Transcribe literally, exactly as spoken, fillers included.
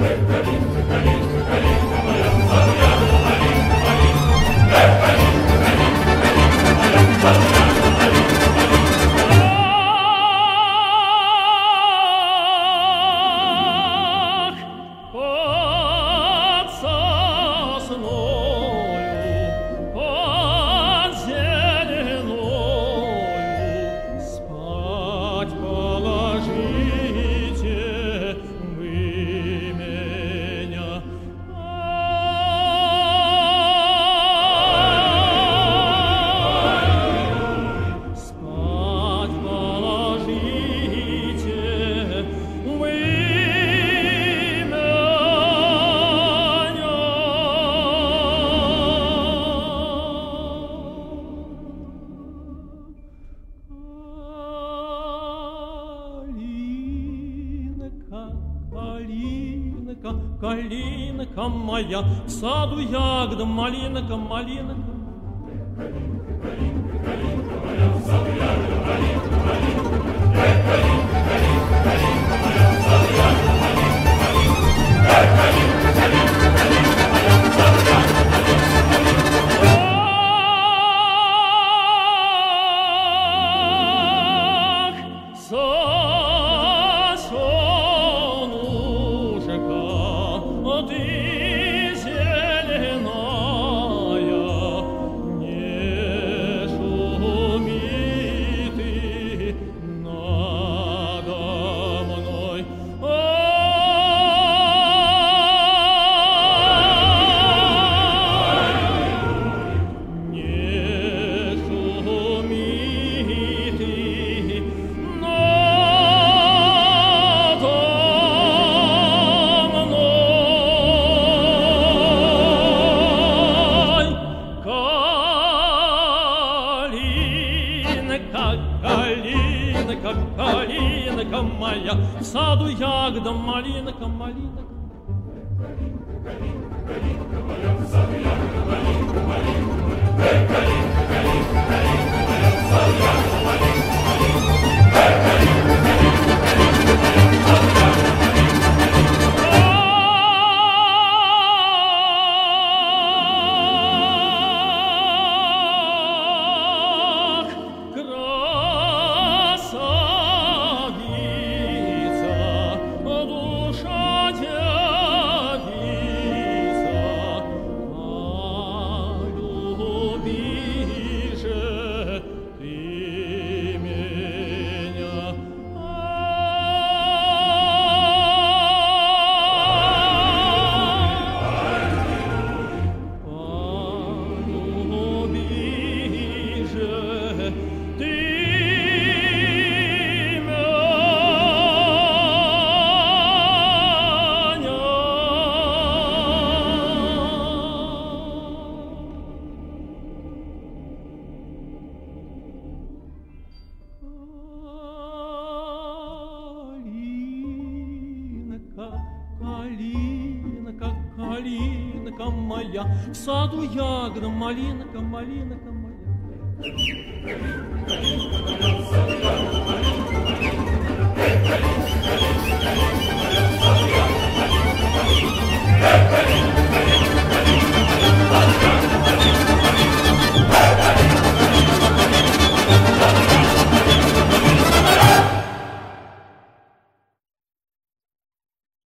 Калинка моя, в саду ягода, малинка, малинка. Калинка, калинка моя, в саду ягода, малинка, малинка. Калинка, калинка, калинка моя, в саду ягода, малинка, малинка. Калинка, калинка, калинка моя, в саду ягода, малинка, малинка. Калинка моя, в саду ягода, малинка, малинка. Калинка, калинка, калинка моя, в саду ягода, малинка, малинка. Калинка, калинка, калинка моя, в саду ягода, малинка, малинка. Калинка, калинка, калинка моя, в саду ягода, малинка, малинка. Калинка, калинка моя, в саду ягода, малинка, малинка моя.